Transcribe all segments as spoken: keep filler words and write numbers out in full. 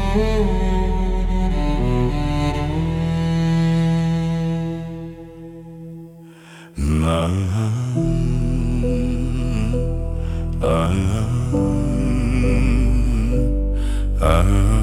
На а а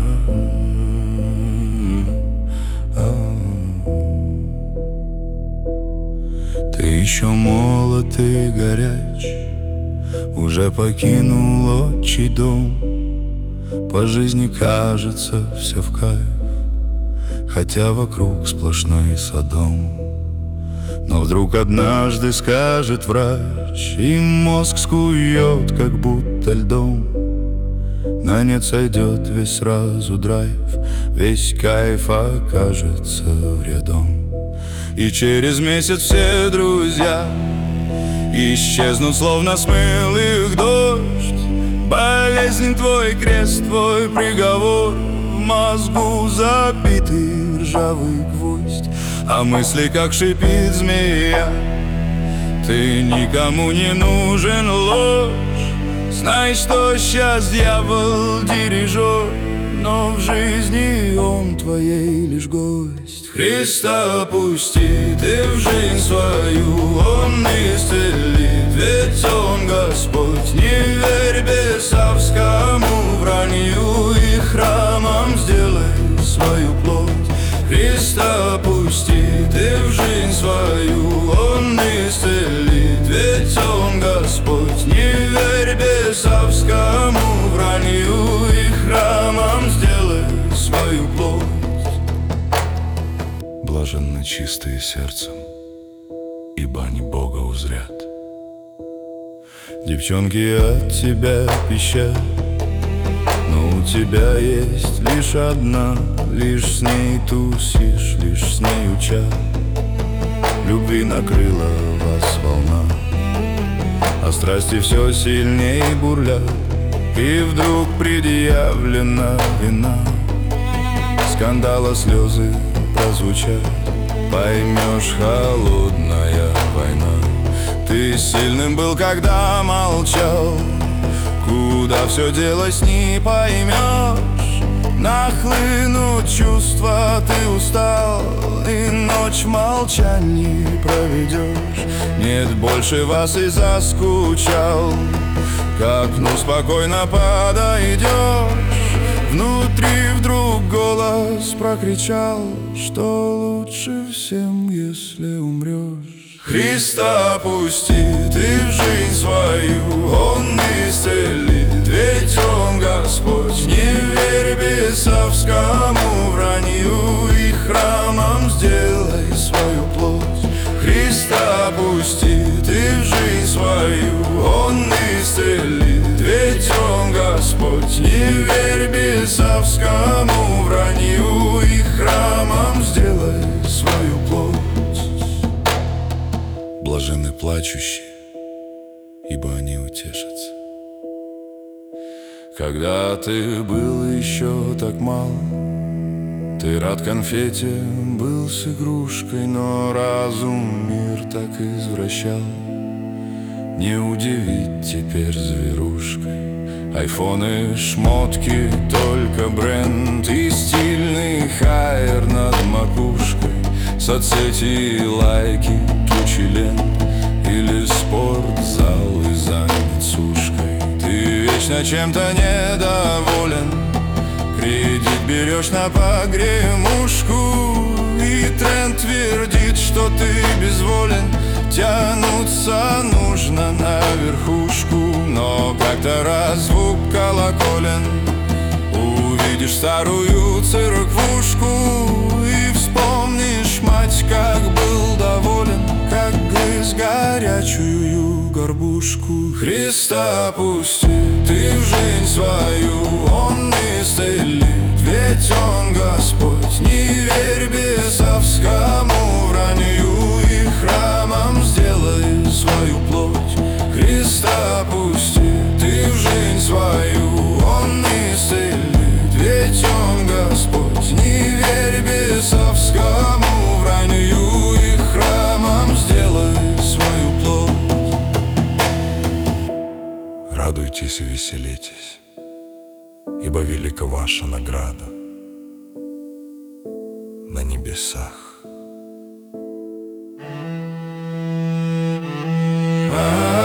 Ты еще молод и горяч, уже покинул отчий дом. По жизни кажется все в кайф, хотя вокруг сплошной Содом. Но вдруг однажды скажет врач, и мозг скует, как будто льдом. На нет сойдет весь сразу драйв, весь кайф окажется вредом. И через месяц все друзья исчезнут, словно смыл их дождь. Болезнь твой крест, твой приговор, в мозгу забитый ржавый гвоздь. А мысли, как шипит змея, ты никому не нужен, ложь. Знай, что сейчас дьявол дирижер, но в жизни он твоей лишь гость. Христа пусти ты в жизнь свою, он исцелит, ведь он Господь. Не верь бесовскому вранью и храмом сделай свою плоть. Христа пусти ты в жизнь свою, он исцелит, ведь он Господь. Не верь бесовскому вранью и храмом сделай свою плоть. Блаженны чистые сердцем, ибо они Бога узрят. Девчонки от тебя пищат, но у тебя есть лишь одна. Лишь с ней тусишь, лишь с ней учат. Любви накрыла вас волна, а страсти все сильней бурлят. И вдруг предъявлена вина, скандала слезы прозвучат. Поймешь, холодная война. Ты сильным был, когда молчал, куда все делось не поймешь. Нахлынут чувства, ты устал, и ночь в молчании проведешь. Нет больше вас и заскучал, к окну спокойно подойдешь. Внутри вдруг голос прокричал, что лучше всем, если умрешь. Христа пусти ты в жизнь свою, он исцелит, ведь он Господь. Не верь бесовскому вранью и храмом сделай свою плоть. Христа пусти ты в жизнь свою, он исцелит, ведь он Господь. Не верь бесовскому вранью и храмом сделай свою плоть. Блаженны плачущие, ибо они утешатся. Когда ты был еще так мал, ты рад конфете, был с игрушкой, но разум мир так извращал. Не удивить теперь зверушкой. Айфоны, шмотки, только бренд и стильный хайер над макушкой. Соцсети, лайки, тучи лент, или спортзал и занят сушкой. Ты вечно чем-то недоволен, кредит берешь на погремушку, и тренд твердит, что ты безволен. Тянуться нужно на верхушку, но как-то раз звук колоколен. Увидишь старую церквушку и вспомнишь, мать, как был доволен, как грыз горячую горбушку. Христа пусти ты в жизнь свою, он исцелит, ведь он Господь. Не верь бесовскому вранью и храмом сделай свою плоть. Христа пусти ты в жизнь свою, он исцелит, ведь он Господь. Не верь бесовскому вранью и храмом сделай свою плоть. Радуйтесь и веселитесь, ибо велика ваша награда на небесах.